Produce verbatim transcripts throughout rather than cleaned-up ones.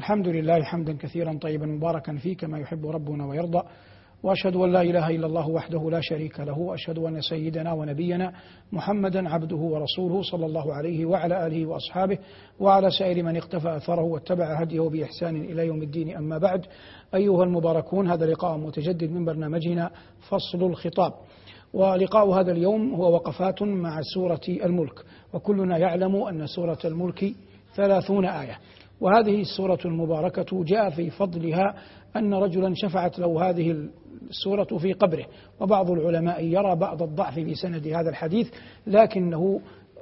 الحمد لله حمدا كثيرا طيبا مباركا فيه كما يحب ربنا ويرضى، وأشهد أن لا إله إلا الله وحده لا شريك له، وأشهد أن سيدنا ونبينا محمدا عبده ورسوله صلى الله عليه وعلى آله وأصحابه وعلى سائر من اقتفى أثره واتبع هديه بإحسان إلى يوم الدين. أما بعد، أيها المباركون، هذا لقاء متجدد من برنامجنا فصل الخطاب، ولقاء هذا اليوم هو وقفات مع سورة الملك. وكلنا يعلم أن سورة الملك ثلاثون آية، وهذه السورة المباركة جاء في فضلها أن رجلا شفعت له هذه السورة في قبره، وبعض العلماء يرى بعض الضعف في سند هذا الحديث، لكنه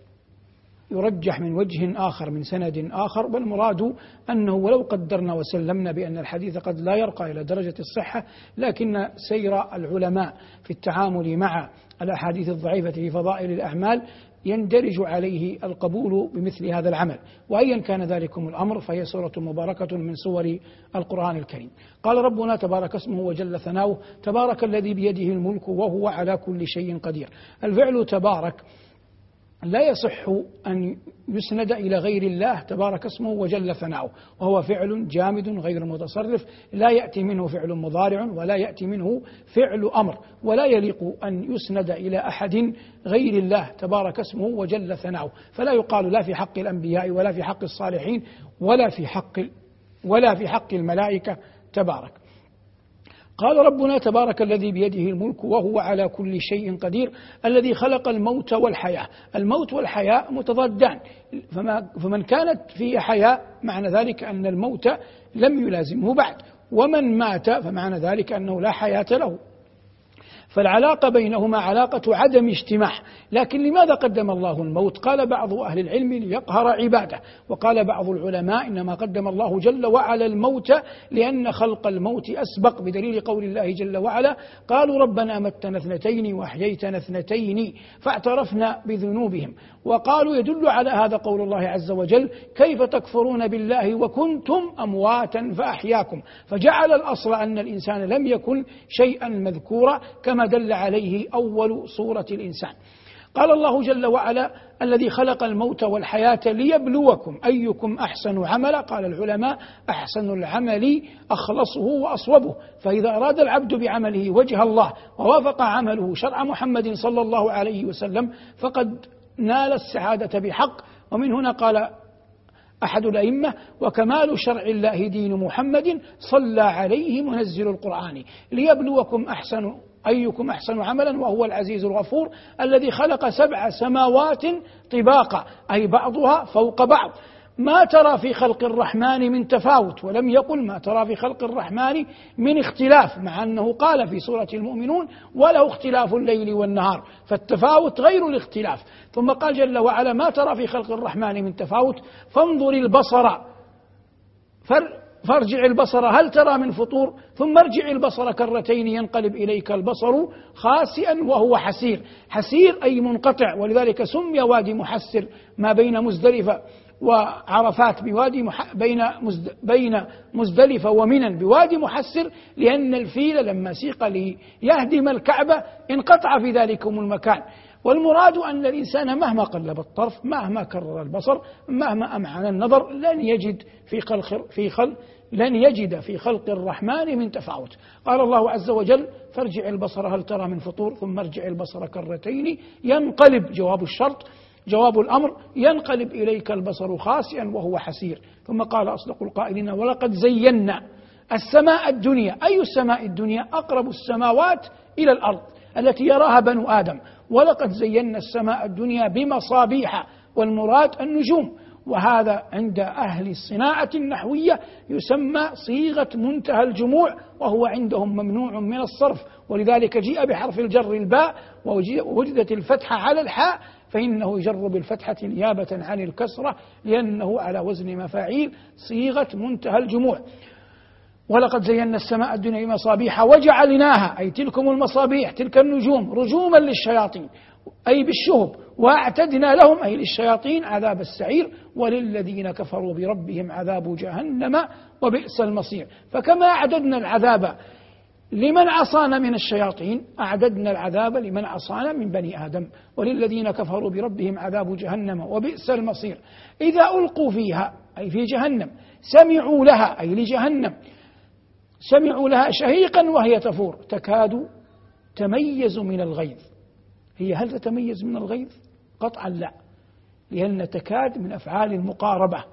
يرجح من وجه آخر من سند آخر، والمراد أنه ولو قدرنا وسلمنا بأن الحديث قد لا يرقى إلى درجة الصحة، لكن سير العلماء في التعامل مع الأحاديث الضعيفة في فضائل الأعمال يندرج عليه القبول بمثل هذا العمل. وأيا كان ذلكم الأمر، فهي سورة مباركة من سور القرآن الكريم. قال ربنا تبارك اسمه وجل ثناؤه: تبارك الذي بيده الملك وهو على كل شيء قدير. الفعل تبارك لا يصح أن يسند إلى غير الله تبارك اسمه وجل ثناؤه، وهو فعل جامد غير متصرف، لا يأتي منه فعل مضارع ولا يأتي منه فعل أمر، ولا يليق أن يسند إلى أحد غير الله تبارك اسمه وجل ثناؤه، فلا يقال لا في حق الأنبياء ولا في حق الصالحين ولا في حق ولا في حق الملائكة تبارك. قال ربنا تبارك الذي بيده الملك وهو على كل شيء قدير، الذي خلق الموت والحياة. الموت والحياة متضادان، فما فمن كانت فيه حياة معنى ذلك أن الموت لم يلازمه بعد، ومن مات فمعنى ذلك أنه لا حياة له، فالعلاقة بينهما علاقة عدم اجتماع. لكن لماذا قدم الله الموت؟ قال بعض أهل العلم ليقهر عباده، وقال بعض العلماء إنما قدم الله جل وعلا الموت لأن خلق الموت أسبق، بدليل قول الله جل وعلا: قالوا ربنا أمتنا اثنتين وأحييتنا اثنتين فاعترفنا بذنوبهم. وقالوا يدل على هذا قول الله عز وجل: كيف تكفرون بالله وكنتم أمواتا فأحياكم، فجعل الأصل أن الإنسان لم يكن شيئا مذكورا كما دل عليه أول سورة الإنسان. قال الله جل وعلا: الذي خلق الموت والحياة ليبلوكم أيكم أحسن عملا. قال العلماء: أحسن العمل أخلصه وأصوبه، فإذا أراد العبد بعمله وجه الله ووافق عمله شرع محمد صلى الله عليه وسلم فقد نال السعادة بحق. ومن هنا قال أحد الأئمة: وكمال شرع الله دين محمد صلى عليه منزل القرآن ليبلوكم أحسن أيكم أحسن عملا وهو العزيز الغفور، الذي خلق سبع سماوات طباقا، أي بعضها فوق بعض. ما ترى في خلق الرحمن من تفاوت، ولم يقل ما ترى في خلق الرحمن من اختلاف، مع أنه قال في سورة المؤمنون: وله اختلاف الليل والنهار، فالتفاوت غير الاختلاف. ثم قال جل وعلا: ما ترى في خلق الرحمن من تفاوت فانظر البصر فارجع البصر هل ترى من فطور ثم ارجع البصر كرتين ينقلب إليك البصر خاسئا وهو حسير. حسير أي منقطع، ولذلك سمي وادي محسر ما بين مزدلفة وعرفات بوادي مح... بين مزد... بين مزدلفة ومنى بوادي محسر، لأن الفيل لما سيق ليهدم الكعبة انقطع في ذلكم المكان. والمراد أن الإنسان مهما قلب الطرف، مهما كرر البصر، مهما أمعن النظر، لن يجد في خلق في خلق لن يجد في خلق الرحمن من تفاوت. قال الله عز وجل: فارجع البصر هل ترى من فطور ثم ارجع البصر كرتين ينقلب، جواب الشرط جواب الأمر، ينقلب إليك البصر خاسئا وهو حسير. ثم قال أصدق القائلين: ولقد زينا السماء الدنيا. أي السماء الدنيا؟ أقرب السماوات إلى الأرض التي يراها بنو آدم. ولقد زينا السماء الدنيا بمصابيح، والمراد النجوم، وهذا عند أهل الصناعة النحوية يسمى صيغة منتهى الجموع، وهو عندهم ممنوع من الصرف، ولذلك جيء بحرف الجر الباء ووجدت الفتحة على الحاء، فإنه يجر بالفتحة نيابة عن الكسرة لأنه على وزن مفاعيل، صيغة منتهى الجموع. ولقد زينا السماء الدنيا بمصابيح وجعلناها، أي تلكم المصابيح تلك النجوم، رجوما للشياطين أي بالشهب، وأعتدنا لهم أي للشياطين عذاب السعير، وللذين كفروا بربهم عذاب جهنم وبئس المصير. فكما أعددنا العذاب لمن عصانا من الشياطين أعددنا العذاب لمن عصانا من بني آدم وللذين كفروا بربهم عذاب جهنم وبئس المصير. إذا ألقوا فيها أي في جهنم سمعوا لها أي لجهنم سمعوا لها شهيقا وهي تفور تكاد تميز من الغيظ. هي هل تتميز من الغيظ؟ قطعا لا، لأن تكاد من أفعال المقاربة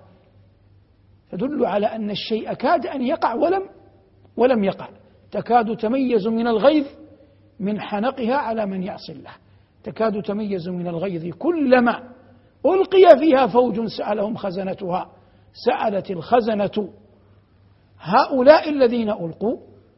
تدل على أن الشيء كاد أن يقع ولم ولم يقع. تكاد تميز من الغيظ من حنقها على من يعصي الله. تكاد تميز من الغيظ كلما ألقي فيها فوج سألهم خزنتها. سألت الخزنة هؤلاء الذين ألقوا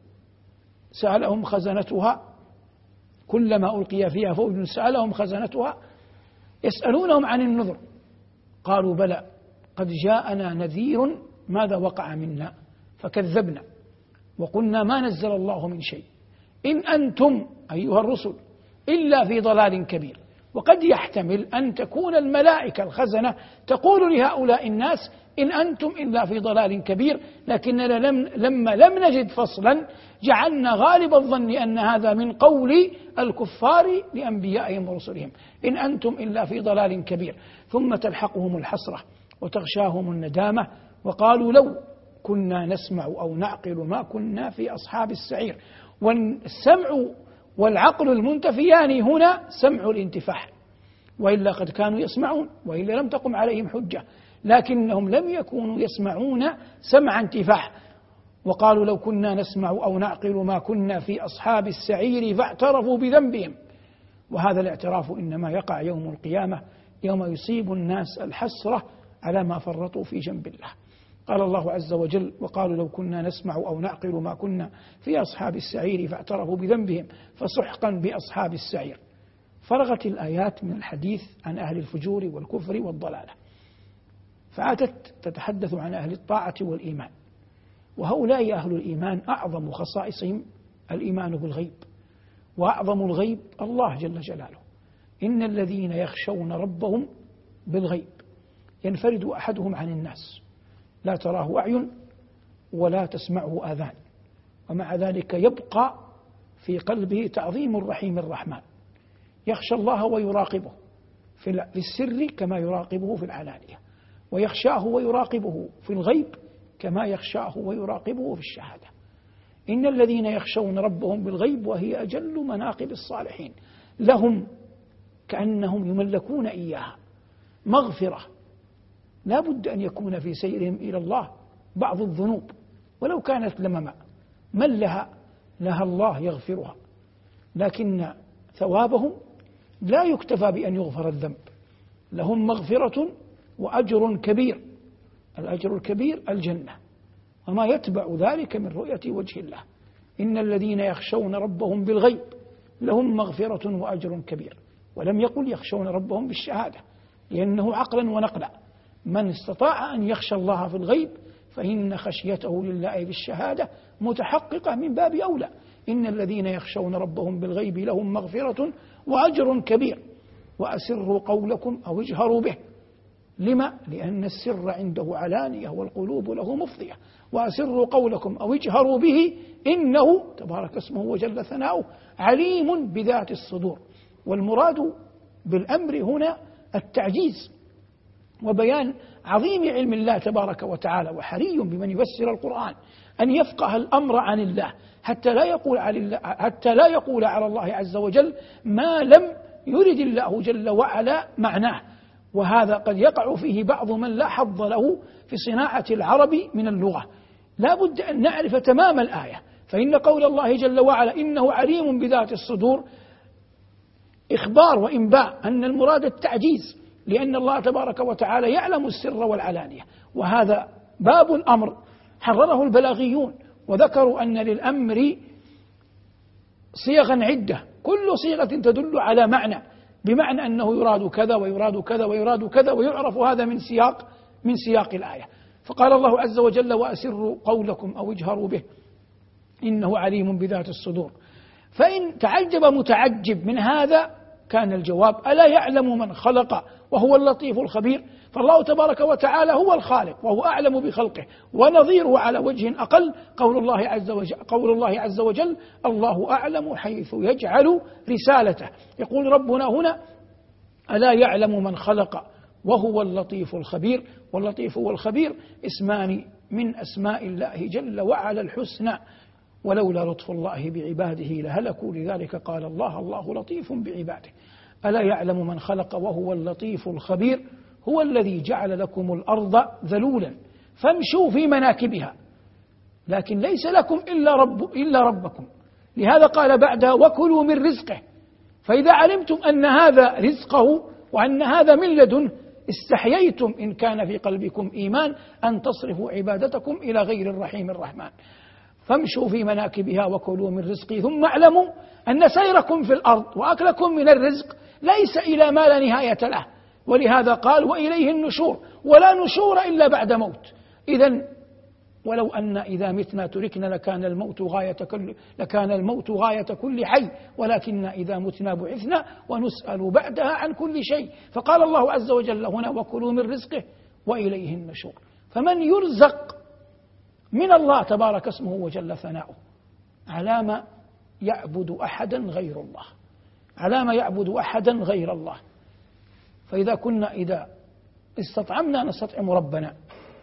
سألهم خزنتها كلما ألقي فيها فوج سألهم خزنتها يسألونهم عن النذر قالوا بلى قد جاءنا نذير ماذا وقع منا فكذبنا وقلنا ما نزل الله من شيء إن أنتم أيها الرسل إلا في ضلال كبير. وقد يحتمل أن تكون الملائكة الخزنة تقول لهؤلاء الناس إن أنتم إلا في ضلال كبير، لكننا لم لما لم نجد فصلا جعلنا غالب الظن أن هذا من قول الكفار لأنبيائهم ورسلهم إن أنتم إلا في ضلال كبير. ثم تلحقهم الحسرة وتغشاهم الندامة وقالوا لو كنا نسمع أو نعقل ما كنا في أصحاب السعير. والسمع والعقل المنتفيان هنا سمع الانتفاع، وإلا قد كانوا يسمعون وإلا لم تقم عليهم حجة، لكنهم لم يكونوا يسمعون سمع انتفاع. وقالوا لو كنا نسمع أو نعقل ما كنا في أصحاب السعير فاعترفوا بذنبهم. وهذا الاعتراف إنما يقع يوم القيامة يوم يصيب الناس الحسرة على ما فرطوا في جنب الله. قال الله عز وجل وقالوا لو كنا نسمع أو نعقل ما كنا في أصحاب السعير فاعترفوا بذنبهم فسحقا بأصحاب السعير. فرغت الآيات من الحديث عن أهل الفجور والكفر والضلالة، فأتت تتحدث عن أهل الطاعة والإيمان. وهؤلاء أهل الإيمان أعظم خصائصهم الإيمان بالغيب، وأعظم الغيب الله جل جلاله. إن الذين يخشون ربهم بالغيب ينفرد أحدهم عن الناس لا تراه أعين ولا تسمعه آذان، ومع ذلك يبقى في قلبه تعظيم الرحيم الرحمن. يخشى الله ويراقبه في السر كما يراقبه في العلانية، ويخشاه ويراقبه في الغيب كما يخشاه ويراقبه في الشهادة. إن الذين يخشون ربهم بالغيب وهي أجل مناقب الصالحين لهم كأنهم يملكون إياها مغفرة. لا بد أن يكون في سيرهم إلى الله بعض الذنوب ولو كانت لمما من لها لها الله يغفرها، لكن ثوابهم لا يكتفى بأن يغفر الذنب، لهم مغفرة وأجر كبير. الأجر الكبير الجنة وما يتبع ذلك من رؤية وجه الله. إن الذين يخشون ربهم بالغيب لهم مغفرة وأجر كبير. ولم يقل يخشون ربهم بالشهادة لأنه عقلا ونقلا من استطاع أن يخشى الله في الغيب فإن خشيته لله بالشهادة متحققة من باب أولى. إن الذين يخشون ربهم بالغيب لهم مغفرة وأجر كبير. وأسروا قولكم أو اجهروا به. لما؟ لأن السر عنده علانية والقلوب له مفضية. وأسروا قولكم أو اجهروا به إنه تبارك اسمه وجل ثناؤه عليم بذات الصدور. والمراد بالأمر هنا التعجيز وبيان عظيم علم الله تبارك وتعالى. وحري بمن يفسر القرآن أن يفقه الأمر عن الله حتى لا يقول على الله حتى لا يقول على الله عز وجل ما لم يرد الله جل وعلا معناه. وهذا قد يقع فيه بعض من لا حظ له في صناعة العرب من اللغة. لا بد أن نعرف تمام الآية، فإن قول الله جل وعلا إنه عليم بذات الصدور إخبار وإنباء أن المراد التعجيز، لأن الله تبارك وتعالى يعلم السر والعلانية. وهذا باب الأمر حرره البلاغيون وذكروا أن للأمر صيغا عدة كل صيغة تدل على معنى، بمعنى أنه يراد كذا ويراد كذا ويراد كذا، ويعرف هذا من سياق من سياق الآية. فقال الله عز وجل وأسروا قولكم أو اجهروا به إنه عليم بذات الصدور. فإن تعجب متعجب من هذا كان الجواب ألا يعلم من خلق وهو اللطيف الخبير. فالله تبارك وتعالى هو الخالق وهو أعلم بخلقه، ونظيره على وجه أقل قول الله عز وجل, قول الله عز وجل الله أعلم حيث يجعل رسالته. يقول ربنا هنا ألا يعلم من خلق وهو اللطيف الخبير. واللطيف والخبير اسمان من أسماء الله جل وعلا الحسنى، ولولا لطف الله بعباده لهلكوا، لذلك قال الله الله لطيف بعباده. ألا يعلم من خلق وهو اللطيف الخبير هو الذي جعل لكم الأرض ذلولا فامشوا في مناكبها، لكن ليس لكم إلا, رب إلا ربكم. لهذا قال بعدها وكلوا من رزقه. فإذا علمتم أن هذا رزقه وأن هذا من لدنه استحييتم إن كان في قلبكم إيمان أن تصرفوا عبادتكم إلى غير الرحيم الرحمن. فامشوا في مناكبها وكلوا من رزقه ثم اعلموا أن سيركم في الأرض وأكلكم من الرزق ليس إلى ما لا نهاية له، ولهذا قال وإليه النشور، ولا نشور إلا بعد موت. إذن ولو أن إذا متنا تركنا لكان الموت غاية كل لكان الموت غاية كل حي، ولكن إذا متنا بعثنا ونسأل بعدها عن كل شيء. فقال الله عز وجل هنا وكلوا من رزقه وإليه النشور. فمن يرزق من الله تبارك اسمه وجل ثناؤه على ما يعبد أحدا غير الله، على ما يعبد أحدا غير الله. فإذا كنا إذا استطعمنا نستطعم ربنا،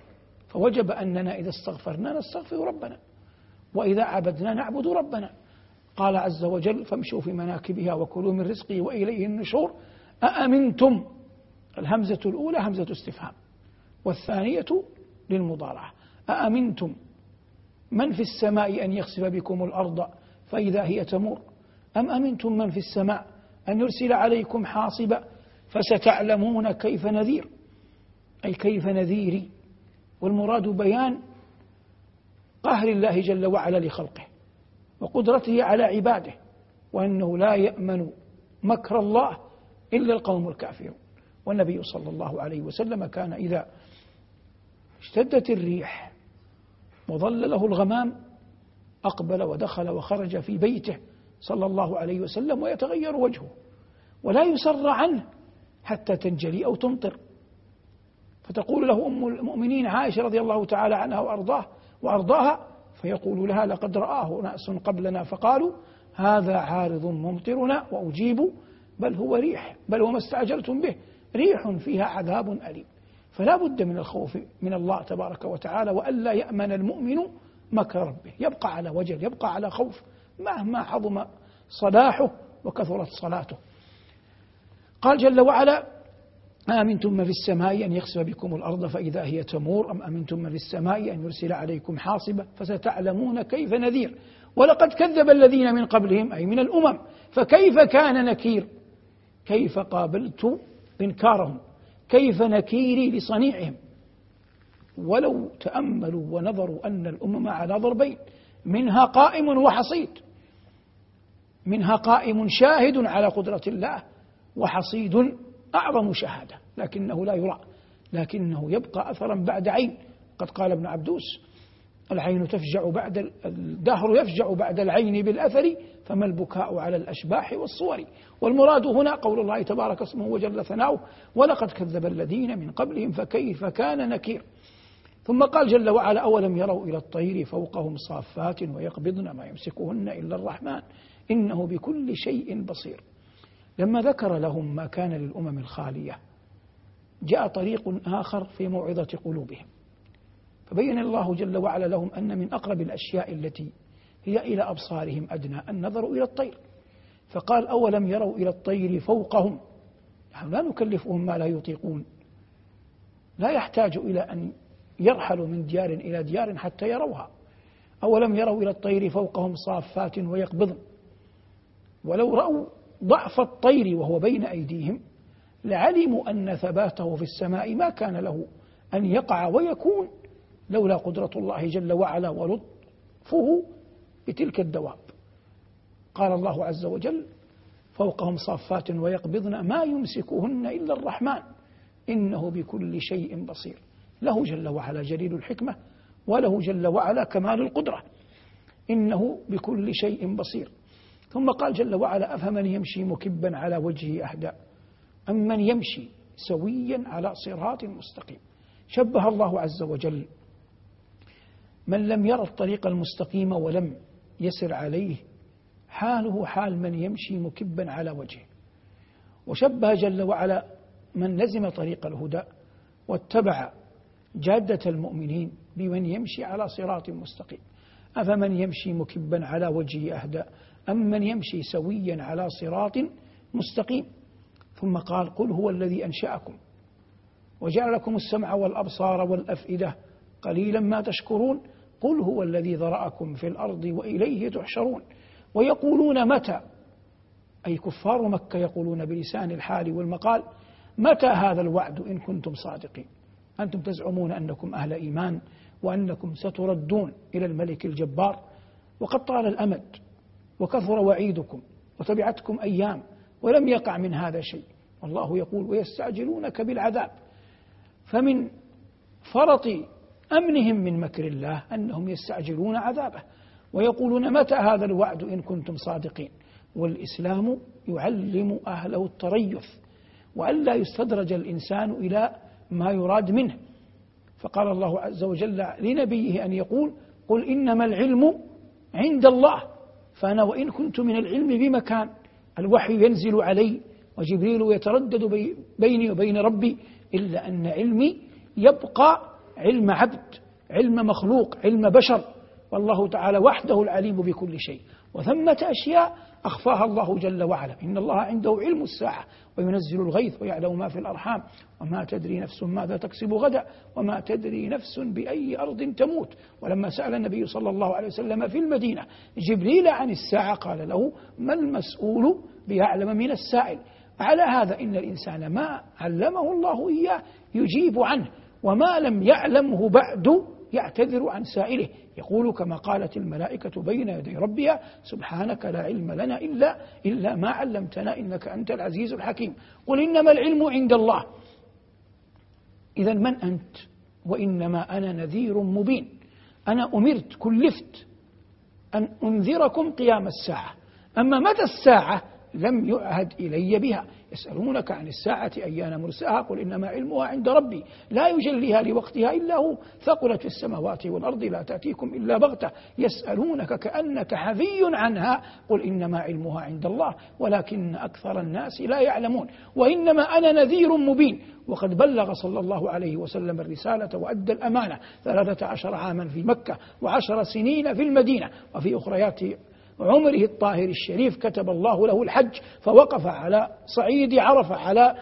فوجب أننا إذا استغفرنا نستغفر ربنا، وإذا عبدنا نعبد ربنا. قال عز وجل فامشوا في مناكبها وكلوا من رزقه وإليه النشور. أأمنتم، الهمزة الأولى همزة استفهام والثانية للمضارعة. أأمنتم من في السماء أن يخسف بكم الأرض فإذا هي تمور أم أمنتم من في السماء أن يرسل عليكم حاصبا فستعلمون كيف نذير، أي كيف نذيري. والمراد بيان قهر الله جل وعلا لخلقه وقدرته على عباده، وأنه لا يأمن مكر الله إلا القوم الكافرون. والنبي صلى الله عليه وسلم كان إذا اشتدت الريح وظلله الغمام أقبل ودخل وخرج في بيته صلى الله عليه وسلم ويتغير وجهه ولا يسر عنه حتى تنجلي أو تمطر. فتقول له أم المؤمنين عائشة رضي الله تعالى عنها وأرضاه وأرضاها فيقول لها لقد رآه ناس قبلنا فقالوا هذا عارض ممطرنا وأجيب بل هو ريح، بل هو ما استعجلتم به ريح فيها عذاب أليم. فلا بد من الخوف من الله تبارك وتعالى، وألا يأمن المؤمن مكر ربه، يبقى على وجل، يبقى على خوف مهما عظم صلاحه وكثرت صلاته. قال جل وعلا أأمنتم من في السماء أن يخسف بكم الأرض فإذا هي تمور أم أمنتم من في السماء أن يرسل عليكم حاصبا فستعلمون كيف نذير. ولقد كذب الذين من قبلهم أي من الأمم فكيف كان نكير، كيف قابلت إنكارهم، كيف نكيري لصنيعهم. ولو تأملوا ونظروا أن الأمم على ضربين، منها قائم وحصيد، منها قائم شاهد على قدرة الله، وحصيد أعظم شهادة لكنه لا يرى، لكنه يبقى أثرا بعد عين. قد قال ابن عبدوس العين تفجع بعد الدهر يفجع بعد العين بالأثر فما البكاء على الأشباح والصور. والمراد هنا قول الله تبارك اسمه وجل ثناؤه ولقد كذب الذين من قبلهم فكيف كان نكير. ثم قال جل وعلا أولم يروا إلى الطير فوقهم صافات ويقبضن ما يمسكهن إلا الرحمن إنه بكل شيء بصير. لما ذكر لهم ما كان للأمم الخالية جاء طريق آخر في موعظة قلوبهم، فبين الله جل وعلا لهم أن من أقرب الأشياء التي هي إلى أبصارهم أدنى النظر إلى الطير، فقال أولم يروا إلى الطير فوقهم. نحن لا نكلفهم ما لا يطيقون، لا يحتاج إلى أن يرحلوا من ديار إلى ديار حتى يروها. أولم يروا إلى الطير فوقهم صافات ويقبضن. ولو رأوا ضعف الطير وهو بين أيديهم لعلموا أن ثباته في السماء ما كان له أن يقع ويكون لولا قدرة الله جل وعلا ولطفه بتلك الدواب. قال الله عز وجل فوقهم صافات ويقبضن ما يمسكهن إلا الرحمن إنه بكل شيء بصير. له جل وعلا جليل الحكمة وله جل وعلا كمال القدرة، إنه بكل شيء بصير. ثم قال جل وعلا أفمن يمشي مكبا على وجهه أهدى أم من يمشي سويا على صراط مستقيم. شبه الله عز وجل من لم يرى الطريق المستقيم ولم يسر عليه حاله حال من يمشي مكبا على وجهه، وشبه جل وعلا من لزم طريق الهدى واتبع جادة المؤمنين بمن يمشي على صراط مستقيم. أفمن يمشي مكبا على وجهه أهدى أم من يمشي سويا على صراط مستقيم. ثم قال قل هو الذي أنشأكم وجعل لكم السمع والأبصار والأفئدة قليلا ما تشكرون قل هو الذي ذرأكم في الأرض وإليه تحشرون. ويقولون متى، أي كفار مكة يقولون بلسان الحال والمقال متى هذا الوعد إن كنتم صادقين. أنتم تزعمون أنكم أهل إيمان وأنكم ستردون إلى الملك الجبار، وقد طال الأمد وكثر وعيدكم وتبعتكم أيام ولم يقع من هذا شيء. والله يقول ويستعجلونك بالعذاب. فمن فرط أمنهم من مكر الله أنهم يستعجلون عذابه ويقولون متى هذا الوعد إن كنتم صادقين. والإسلام يعلم أهله التريث وألا يستدرج الإنسان إلى ما يراد منه. فقال الله عز وجل لنبيه أن يقول قل إنما العلم عند الله. فأنا وإن كنت من العلم بمكان، الوحي ينزل علي وجبريل يتردد بيني وبين ربي، إلا أن علمي يبقى علم عبد، علم مخلوق، علم بشر، والله تعالى وحده العليم بكل شيء. وثمة أشياء أخفاها الله جل وعلا. إن الله عنده علم الساعة وينزل الغيث ويعلم ما في الأرحام وما تدري نفس ماذا تكسب غدا وما تدري نفس بأي أرض تموت. ولما سأل النبي صلى الله عليه وسلم في المدينة جبريل عن الساعة قال له ما المسؤول بأعلم من السائل. على هذا إن الإنسان ما علمه الله إياه يجيب عنه، وما لم يعلمه بعد يعتذر عن سائله، يقول كما قالت الملائكة بين يدي ربها سبحانك لا علم لنا إلا, إلا ما علمتنا إنك أنت العزيز الحكيم. قل إنما العلم عند الله. إذا من أنت؟ وإنما أنا نذير مبين. أنا أمرت كلفت أن أنذركم قيام الساعة، أما متى الساعة لم يعهد إلي بها. يسألونك عن الساعة أيان مرساها قل إنما علمها عند ربي لا يجليها لوقتها إلا هو ثقلت في السماوات والأرض لا تأتيكم إلا بغتة يسألونك كأنك حفي عنها قل إنما علمها عند الله ولكن أكثر الناس لا يعلمون. وإنما أنا نذير مبين. وقد بلغ صلى الله عليه وسلم الرسالة وأدى الأمانة ثلاثة عشر عاما في مكة وعشر سنين في المدينة. وفي أخريات عمره الطاهر الشريف كتب الله له الحج فوقف على صعيد عرفة على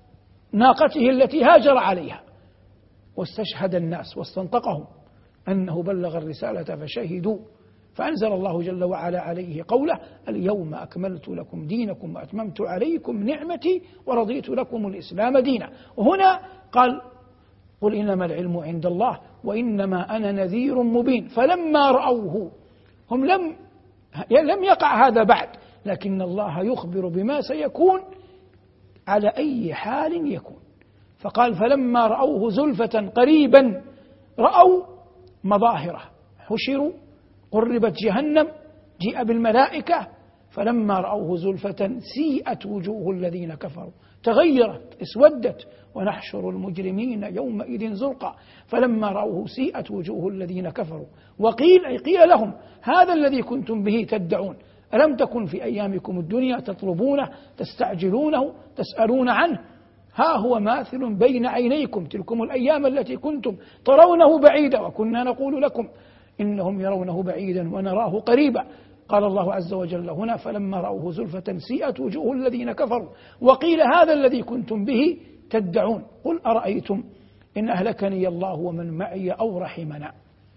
ناقته التي هاجر عليها واستشهد الناس واستنطقهم أنه بلغ الرسالة فشهدوا، فأنزل الله جل وعلا عليه قوله اليوم أكملت لكم دينكم وأتممت عليكم نعمتي ورضيت لكم الإسلام دينا. وهنا قال قل إنما العلم عند الله وإنما أنا نذير مبين. فلما رأوه هم لم لم يقع هذا بعد، لكن الله يخبر بما سيكون على أي حال يكون. فقال فلما رأوه زلفة قريبا رأوا مظاهره حشروا قربت جهنم جيء بالملائكة فلما رأوه زلفة سيئت وجوه الذين كفروا تغيرت اسودت ونحشر المجرمين يومئذ زرقا. فلما رأوه سيئت وجوه الذين كفروا وقيل أي قيل لهم هذا الذي كنتم به تدعون ألم تكن في أيامكم الدنيا تطلبونه تستعجلونه تسألون عنه ها هو ماثل بين عينيكم تلكم الأيام التي كنتم ترونه بعيدا وكنا نقول لكم إنهم يرونه بعيدا ونراه قريبا. قال الله عز وجل هنا فلما رأوه زلفة سيئت وجوه الذين كفروا وقيل هذا الذي كنتم به تدعون قل أرأيتم إن أهلكني الله ومن معي أو رحمنا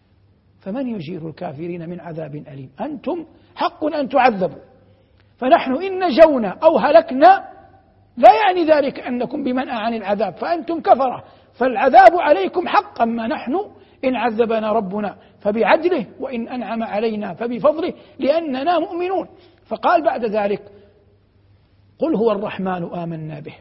فمن يجير الكافرين من عذاب أليم. أنتم حق أن تعذبوا، فنحن إن نجونا أو هلكنا لا يعني ذلك أنكم بمنأى عن العذاب، فأنتم كفرة فالعذاب عليكم حق. أما نحن إن عذبنا ربنا فبعدله وإن أنعم علينا فبفضله لأننا مؤمنون. فقال بعد ذلك قل هو الرحمن آمنا به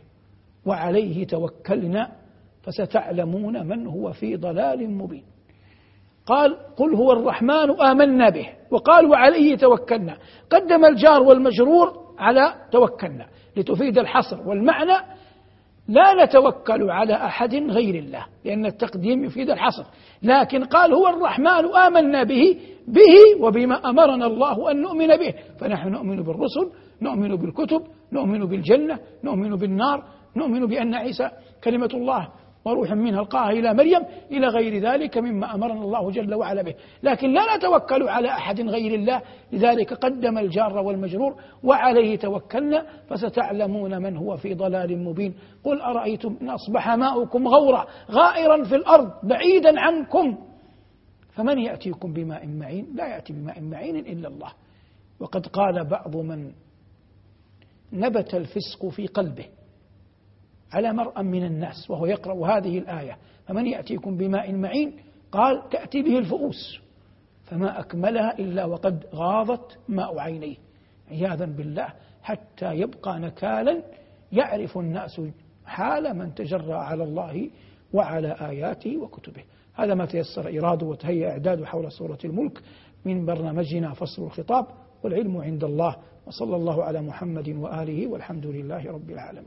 وعليه توكلنا فستعلمون من هو في ضلال مبين. قال قل هو الرحمن آمنا به، وقال وعليه توكلنا، قدم الجار والمجرور على توكلنا لتفيد الحصر، والمعنى لا نتوكل على أحد غير الله، لأن التقديم يفيد الحصر، لكن قال هو الرحمن آمنا به به وبما أمرنا الله أن نؤمن به، فنحن نؤمن بالرسل، نؤمن بالكتب، نؤمن بالجنة، نؤمن بالنار، نؤمن بأن عيسى كلمة الله وروح منها ألقاها إلى مريم، إلى غير ذلك مما أمرنا الله جل وعلا به، لكن لا نتوكل على أحد غير الله، لذلك قدم الجار والمجرور وعليه توكلنا، فستعلمون من هو في ضلال مبين. قل أرأيتم إن أصبح ماؤكم غورا غائرا في الأرض بعيدا عنكم فمن يأتيكم بماء معين؟ لا يأتي بماء معين إلا الله. وقد قال بعض من نبت الفسق في قلبه على مرأى من الناس وهو يقرأ هذه الآية فمن يأتيكم بماء معين، قال تأتي به الفؤوس، فما أكملها إلا وقد غاضت ماء عينيه عياذا بالله، حتى يبقى نكالا يعرف الناس حال من تجرأ على الله وعلى آياته وكتبه. هذا ما تيسر إراده وتهيأ إعداده حول سورة الملك من برنامجنا فصل الخطاب، والعلم عند الله، وصلى الله على محمد وآله، والحمد لله رب العالمين.